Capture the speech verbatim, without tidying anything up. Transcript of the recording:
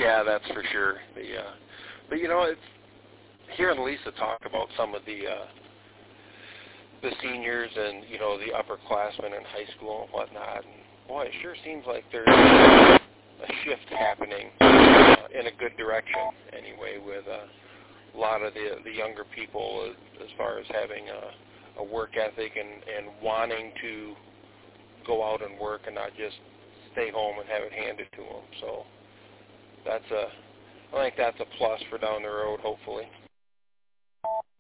Yeah, that's for sure. The, uh, but you know, it's hearing Lisa talk about some of the uh, the seniors and you know the upperclassmen in high school and whatnot. And boy, it sure seems like there's a shift happening uh, in a good direction. Anyway, with uh, a lot of the the younger people as, as far as having a, a work ethic and, and wanting to go out and work and not just stay home and have it handed to them. So that's a, I think that's a plus for down the road, hopefully.